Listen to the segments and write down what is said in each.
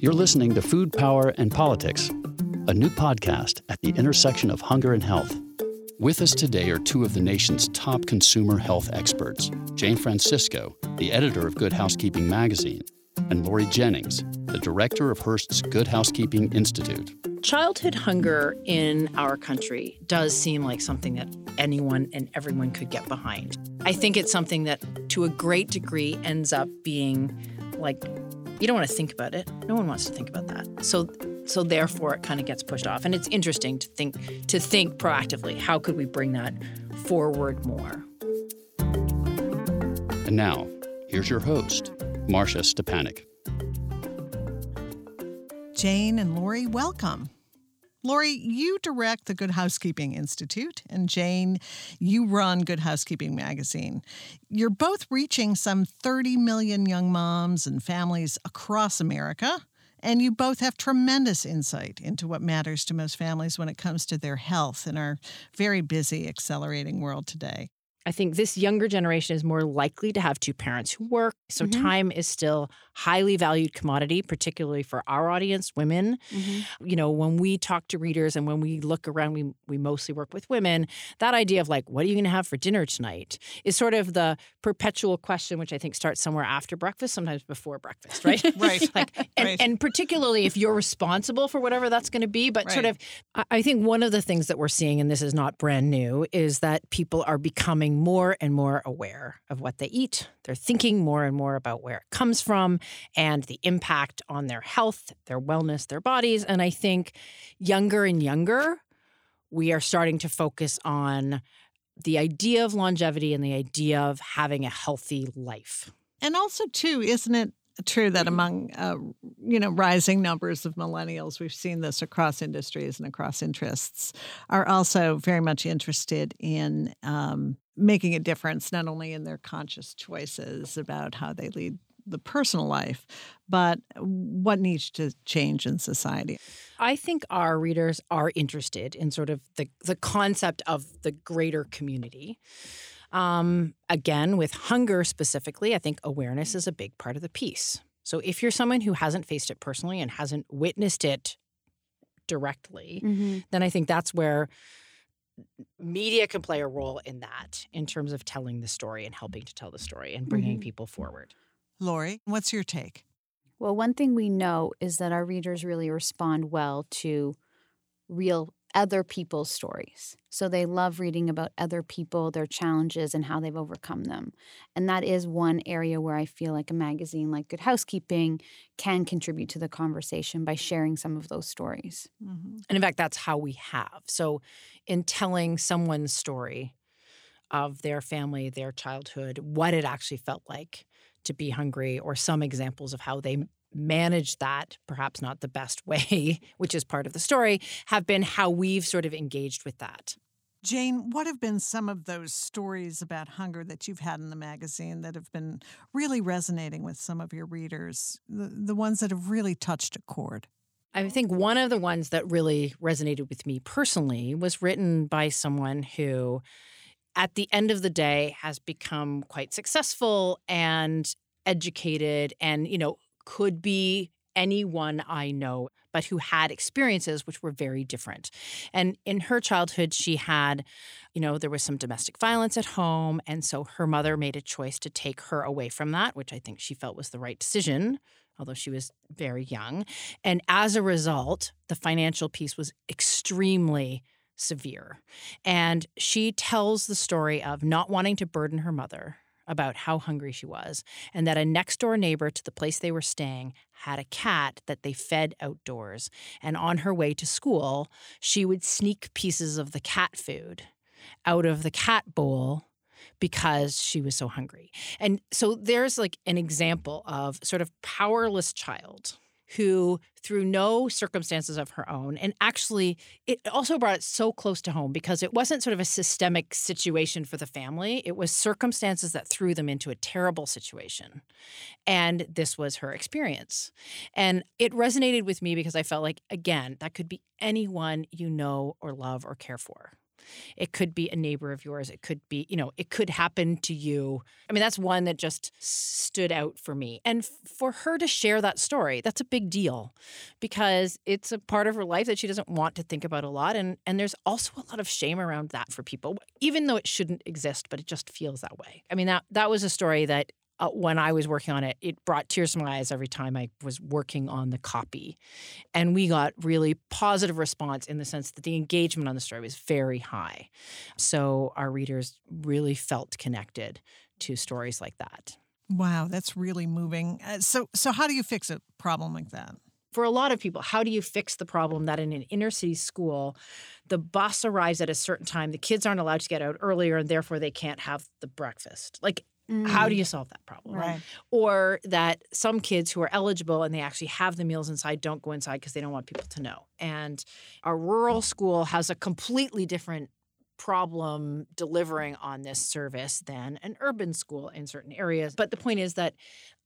You're listening to Food, Power, and Politics, a new podcast at the intersection of hunger and health. With us today are two of the nation's top consumer health experts, Jane Francisco, the editor of Good Housekeeping magazine, and Lori Jennings, the director of Hearst's Good Housekeeping Institute. Childhood hunger in our country does seem like something that anyone and everyone could get behind. I think it's something that, to a great degree, ends up being like, you don't want to think about it. No one wants to think about that. So therefore, it kind of gets pushed off. And it's interesting to think proactively, how could we bring that forward more? And now, here's your host, Marcia Stepanek. Jane and Lori, welcome. Lori, you direct the Good Housekeeping Institute, and Jane, you run Good Housekeeping magazine. You're both reaching some 30 million young moms and families across America, and you both have tremendous insight into what matters to most families when it comes to their health in our very busy, accelerating world today. I think this younger generation is more likely to have two parents who work. So time is still highly valued commodity, particularly for our audience, women. You know, when we talk to readers and when we look around, we mostly work with women. That idea of like, what are you going to have for dinner tonight is sort of the perpetual question, which I think starts somewhere after breakfast, sometimes before breakfast, right? Right. And particularly if you're responsible for whatever that's going to be. But sort of, I think one of the things that we're seeing, and this is not brand new, is that people are becoming more and more aware of what they eat. They're thinking more and more about where it comes from and the impact on their health, their wellness, their bodies. And I think younger and younger, we are starting to focus on the idea of longevity and the idea of having a healthy life. And also, too, isn't it true that among, rising numbers of millennials, we've seen this across industries and across interests, are also very much interested in making a difference, not only in their conscious choices about how they lead the personal life, but what needs to change in society. I think our readers are interested in sort of the concept of the greater community. Again, with hunger specifically, I think awareness is a big part of the piece. So if you're someone who hasn't faced it personally and hasn't witnessed it directly, then I think that's where media can play a role in that, in terms of telling the story and helping to tell the story and bringing people forward. Lori, what's your take? Well, one thing we know is that our readers really respond well to real other people's stories. So they love reading about other people, their challenges, and how they've overcome them. And that is one area where I feel like a magazine like Good Housekeeping can contribute to the conversation by sharing some of those stories. And in fact, that's how we have. So in telling someone's story of their family, their childhood, what it actually felt like to be hungry, or some examples of how they managed that, perhaps not the best way, which is part of the story, have been how we've sort of engaged with that. Jane, what have been some of those stories about hunger that you've had in the magazine that have been really resonating with some of your readers, the ones that have really touched a chord? I think one of the ones that really resonated with me personally was written by someone who, at the end of the day, has become quite successful and educated and, could be anyone I know, but who had experiences which were very different. And in her childhood, she had, there was some domestic violence at home. And so her mother made a choice to take her away from that, which I think she felt was the right decision, although she was very young. And as a result, the financial piece was extremely severe. And she tells the story of not wanting to burden her mother about how hungry she was, and that a next-door neighbor to the place they were staying had a cat that they fed outdoors. And on her way to school, she would sneak pieces of the cat food out of the cat bowl because she was so hungry. And so there's like an example of sort of powerless child who, through no circumstances of her own, and actually it also brought it so close to home because it wasn't sort of a systemic situation for the family. It was circumstances that threw them into a terrible situation. And this was her experience. And it resonated with me because I felt like, again, that could be anyone you know or love or care for. It could be a neighbor of yours. It could be, it could happen to you. I mean, that's one that just stood out for me. And for her to share that story, that's a big deal because it's a part of her life that she doesn't want to think about a lot. And there's also a lot of shame around that for people, even though it shouldn't exist, but it just feels that way. I mean, that was a story that when I was working on it, it brought tears to my eyes every time I was working on the copy. And we got really positive response in the sense that the engagement on the story was very high. So our readers really felt connected to stories like that. Wow, that's really moving. So how do you fix a problem like that? For a lot of people, how do you fix the problem that in an inner city school, the bus arrives at a certain time, the kids aren't allowed to get out earlier, and therefore they can't have the breakfast? Like, how do you solve that problem? Right. Or that some kids who are eligible and they actually have the meals inside don't go inside because they don't want people to know. And a rural school has a completely different problem delivering on this service than an urban school in certain areas. But the point is that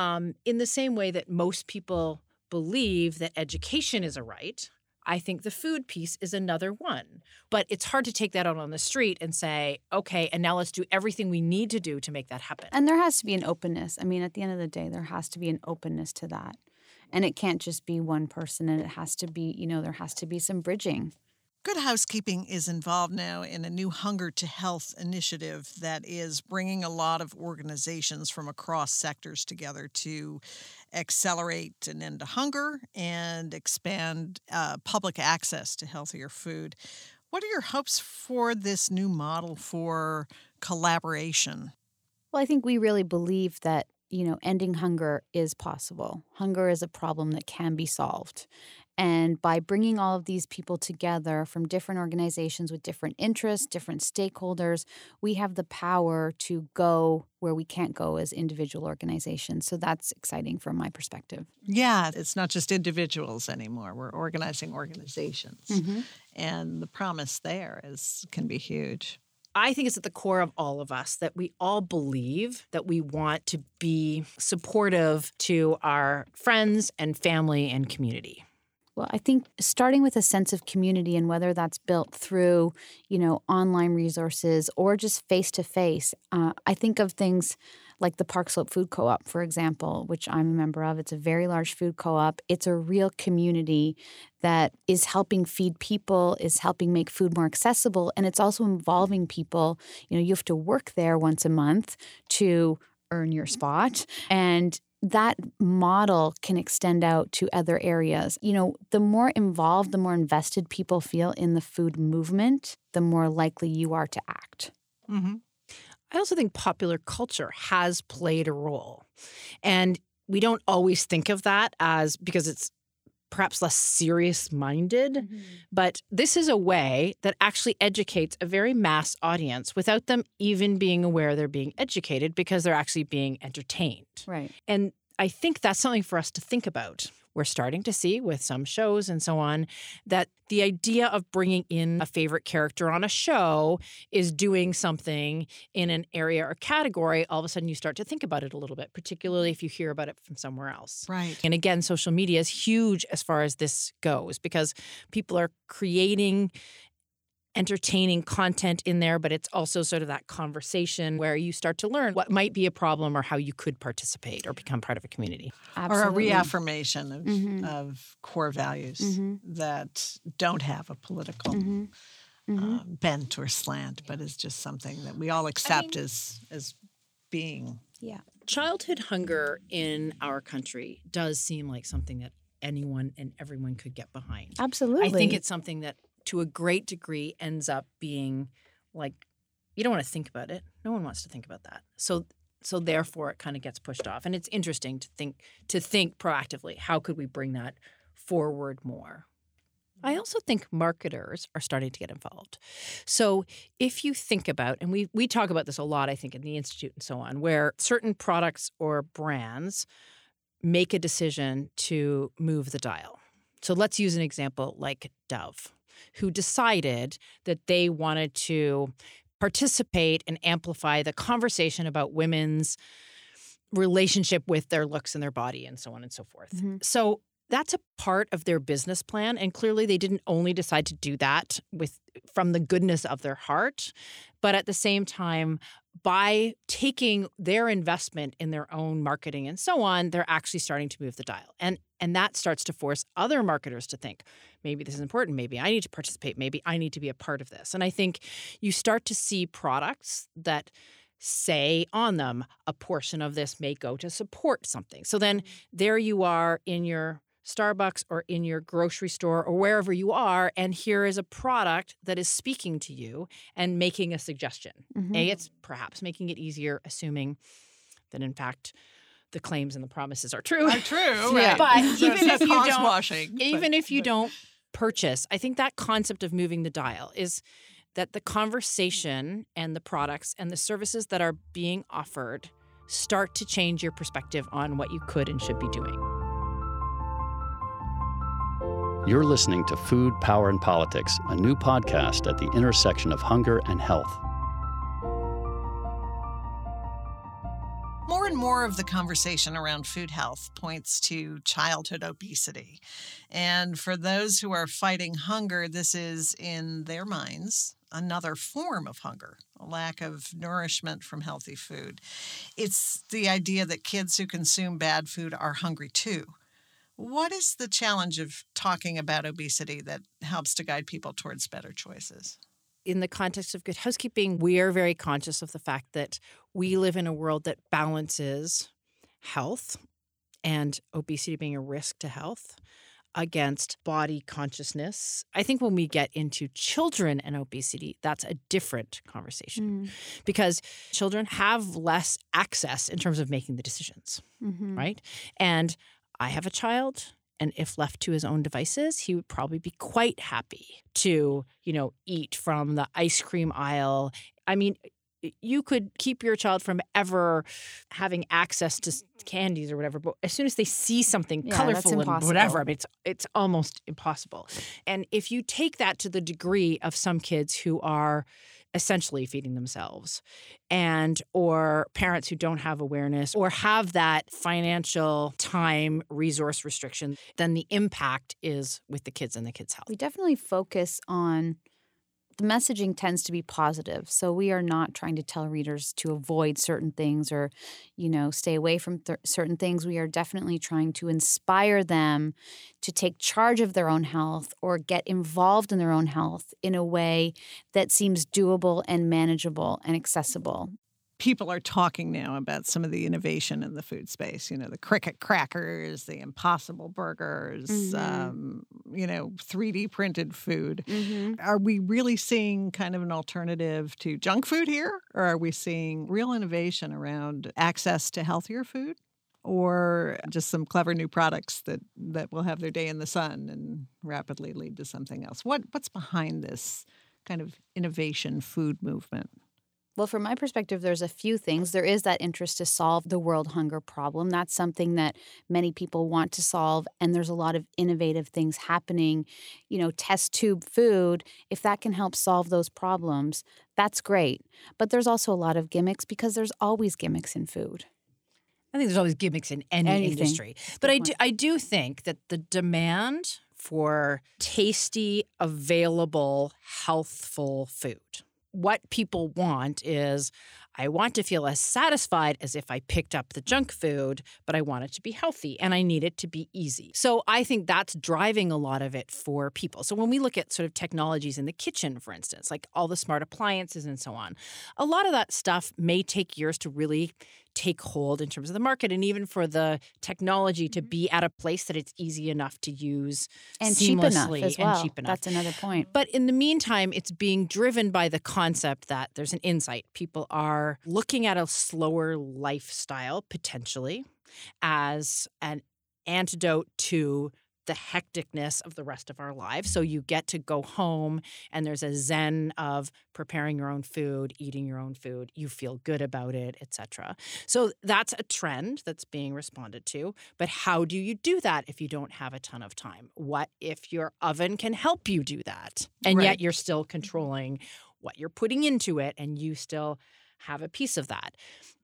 in the same way that most people believe that education is a right, I think the food piece is another one. But it's hard to take that out on the street and say, okay, and now let's do everything we need to do to make that happen. And there has to be an openness. I mean, at the end of the day, there has to be an openness to that. And it can't just be one person, and it has to be, there has to be some bridging. Good Housekeeping is involved now in a new Hunger to Health initiative that is bringing a lot of organizations from across sectors together to accelerate an end to hunger and expand public access to healthier food. What are your hopes for this new model for collaboration? Well, I think we really believe that, ending hunger is possible. Hunger is a problem that can be solved. And by bringing all of these people together from different organizations with different interests, different stakeholders, we have the power to go where we can't go as individual organizations. So that's exciting from my perspective. Yeah, it's not just individuals anymore. We're organizing organizations. Mm-hmm. And the promise there can be huge. I think it's at the core of all of us that we all believe that we want to be supportive to our friends and family and community. Well, I think starting with a sense of community, and whether that's built through, online resources or just face-to-face, I think of things like the Park Slope Food Co-op, for example, which I'm a member of. It's a very large food co-op. It's a real community that is helping feed people, is helping make food more accessible, and it's also involving people. You have to work there once a month to earn your spot, and that model can extend out to other areas. The more involved, the more invested people feel in the food movement, the more likely you are to act. Mm-hmm. I also think popular culture has played a role. And we don't always think of that because it's perhaps less serious-minded. Mm-hmm. But this is a way that actually educates a very mass audience without them even being aware they're being educated because they're actually being entertained. Right. And I think that's something for us to think about. We're starting to see with some shows and so on that the idea of bringing in a favorite character on a show is doing something in an area or category. All of a sudden you start to think about it a little bit, particularly if you hear about it from somewhere else. Right. And again, social media is huge as far as this goes because people are creating entertaining content in there, but it's also sort of that conversation where you start to learn what might be a problem or how you could participate or become part of a community. Absolutely. Or a reaffirmation of, Mm-hmm. of core values Mm-hmm. that don't have a political Mm-hmm. Mm-hmm. bent or slant, but is just something that we all accept as being. Yeah. Childhood hunger in our country does seem like something that anyone and everyone could get behind. Absolutely. I think it's something that to a great degree ends up being like, you don't want to think about it. No one wants to think about that. So therefore it kind of gets pushed off. And it's interesting to think proactively, how could we bring that forward more? I also think marketers are starting to get involved. So if you think about, and we talk about this a lot, I think, in the Institute and so on, where certain products or brands make a decision to move the dial. So let's use an example like Dove, who decided that they wanted to participate and amplify the conversation about women's relationship with their looks and their body and so on and so forth. Mm-hmm. So that's a part of their business plan. And clearly they didn't only decide to do that from the goodness of their heart, but at the same time, by taking their investment in their own marketing and so on, they're actually starting to move the dial. And that starts to force other marketers to think, maybe this is important. Maybe I need to participate. Maybe I need to be a part of this. And I think you start to see products that say on them, a portion of this may go to support something. So then there you are in your Starbucks or in your grocery store or wherever you are, and here is a product that is speaking to you and making a suggestion. Mm-hmm. It's perhaps making it easier, assuming that in fact the claims and the promises are true. Right? But So even if you don't, washing, if you don't purchase, I think that concept of moving the dial is that the conversation and the products and the services that are being offered start to change your perspective on what you could and should be doing. You're listening to Food, Power, and Politics, a new podcast at the intersection of hunger and health. More and more of the conversation around food health points to childhood obesity. And for those who are fighting hunger, this is, in their minds, another form of hunger, a lack of nourishment from healthy food. It's the idea that kids who consume bad food are hungry too. What is the challenge of talking about obesity that helps to guide people towards better choices? In the context of Good Housekeeping, we are very conscious of the fact that we live in a world that balances health and obesity being a risk to health against body consciousness. I think when we get into children and obesity, that's a different conversation because children have less access in terms of making the decisions, right? And I have a child, and if left to his own devices, he would probably be quite happy to, eat from the ice cream aisle. I mean, you could keep your child from ever having access to candies or whatever, but as soon as they see something colorful and whatever, I mean, it's almost impossible. And if you take that to the degree of some kids who are essentially feeding themselves or parents who don't have awareness or have that financial time resource restriction, then the impact is with the kids and the kids' health. We definitely focus on the messaging tends to be positive. So we are not trying to tell readers to avoid certain things or, stay away from certain things. We are definitely trying to inspire them to take charge of their own health or get involved in their own health in a way that seems doable and manageable and accessible. People are talking now about some of the innovation in the food space, the Cricket crackers, the Impossible burgers, 3D printed food. Are we really seeing kind of an alternative to junk food here? Or are we seeing real innovation around access to healthier food? Or just some clever new products that will have their day in the sun and rapidly lead to something else? What's behind this kind of innovation food movement? Well, from my perspective, there's a few things. There is that interest to solve the world hunger problem. That's something that many people want to solve, and there's a lot of innovative things happening. Test tube food, if that can help solve those problems, that's great. But there's also a lot of gimmicks because there's always gimmicks in food. I think there's always gimmicks in any industry. But I do think that the demand for tasty, available, healthful food, what people want is, I want to feel as satisfied as if I picked up the junk food, but I want it to be healthy and I need it to be easy. So I think that's driving a lot of it for people. So when we look at sort of technologies in the kitchen, for instance, like all the smart appliances and so on, a lot of that stuff may take years to really take hold in terms of the market and even for the technology to be at a place that it's easy enough to use and cheap enough as well. And cheap enough. That's another point. But in the meantime, it's being driven by the concept that there's an insight. People are looking at a slower lifestyle potentially as an antidote to the hecticness of the rest of our lives. So you get to go home and there's a zen of preparing your own food, eating your own food. You feel good about it, etc. So that's a trend that's being responded to. But how do you do that if you don't have a ton of time? What if your oven can help you do that? And yet you're still controlling what you're putting into it and you still have a piece of that.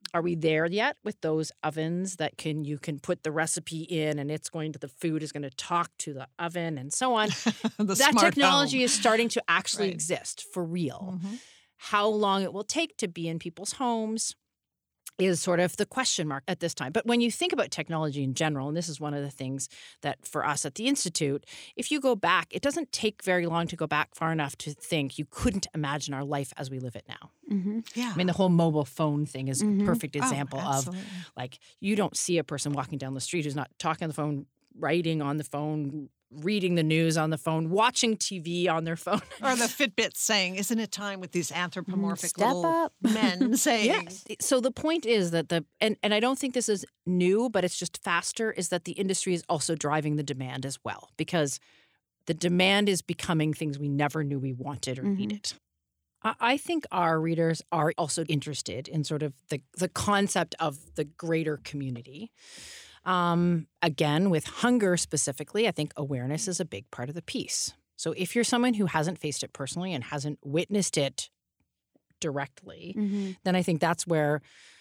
Are we there yet with those ovens that you can put the recipe in and the food is going to talk to the oven and so on? That technology is starting to actually exist for real. Mm-hmm. How long it will take to be in people's homes is sort of the question mark at this time. But when you think about technology in general, and this is one of the things that for us at the Institute, if you go back, it doesn't take very long to go back far enough to think you couldn't imagine our life as we live it now. Mm-hmm. Yeah. I mean, the whole mobile phone thing is a perfect example of, like, you don't see a person walking down the street who's not talking on the phone, writing on the phone, reading the news on the phone, watching TV on their phone. Or the Fitbit saying, isn't it time, with these anthropomorphic little men saying. Yes. So the point is that and I don't think this is new, but it's just faster, is that the industry is also driving the demand as well, because the demand is becoming things we never knew we wanted or needed. I think our readers are also interested in sort of the concept of the greater community. Again, with hunger specifically, I think awareness is a big part of the piece. So if you're someone who hasn't faced it personally and hasn't witnessed it directly, then I think that's where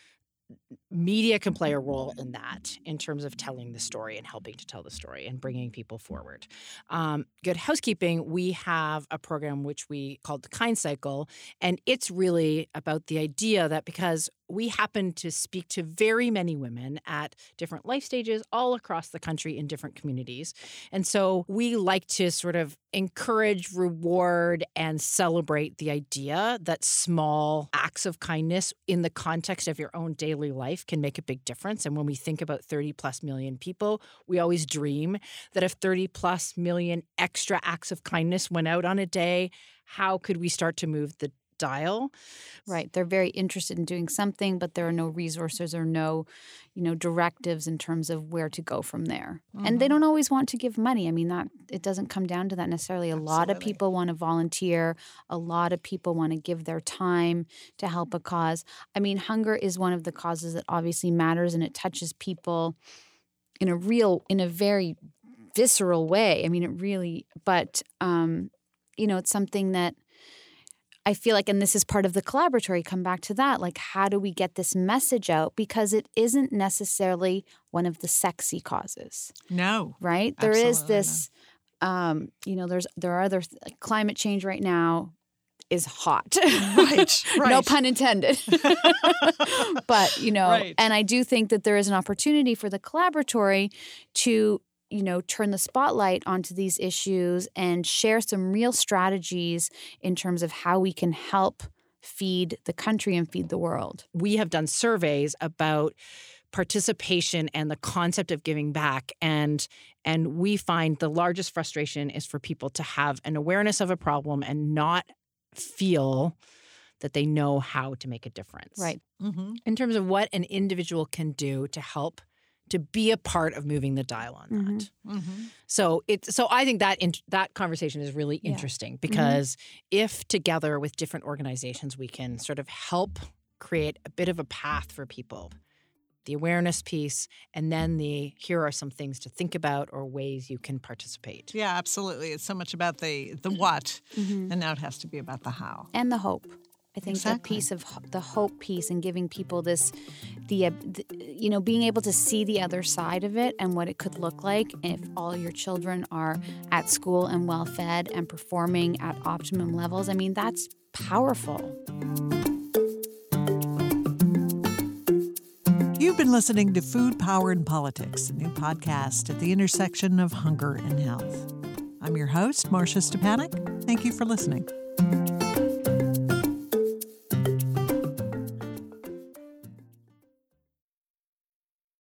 media can play a role in that, in terms of telling the story and helping to tell the story and bringing people forward. Good Housekeeping, we have a program which we called the Kind Cycle, and it's really about the idea that because we happen to speak to very many women at different life stages all across the country in different communities. And so we like to sort of encourage, reward, and celebrate the idea that small acts of kindness in the context of your own daily life can make a big difference. And when we think about 30 plus million people, we always dream that if 30 plus million extra acts of kindness went out on a day, how could we start to move the dial? Right. They're very interested in doing something, but there are no resources or no, directives in terms of where to go from there. And they don't always want to give money. I mean, it doesn't come down to that necessarily. A lot of people want to volunteer. A lot of people want to give their time to help a cause. I mean, hunger is one of the causes that obviously matters, and it touches people in a very visceral way. I mean, it really, but, it's something that I feel like, and this is part of the collaboratory, come back to that, like, how do we get this message out? Because it isn't necessarily one of the sexy causes. No. Right? There is this, there are other, climate change right now is hot. Right. No pun intended. But, and I do think that there is an opportunity for the collaboratory to turn the spotlight onto these issues and share some real strategies in terms of how we can help feed the country and feed the world. We have done surveys about participation and the concept of giving back, and we find the largest frustration is for people to have an awareness of a problem and not feel that they know how to make a difference. Right. Mm-hmm. In terms of what an individual can do to help to be a part of moving the dial on that. Mm-hmm. So I think that conversation is really interesting, because if together with different organizations we can sort of help create a bit of a path for people, the awareness piece, and then here are some things to think about or ways you can participate. Yeah, absolutely. It's so much about the what, and now it has to be about the how. And the hope. I think the piece of the hope piece and giving people this, being able to see the other side of it and what it could look like if all your children are at school and well fed and performing at optimum levels. I mean, that's powerful. You've been listening to Food, Power, and Politics, a new podcast at the intersection of hunger and health. I'm your host, Marcia Stepanek. Thank you for listening.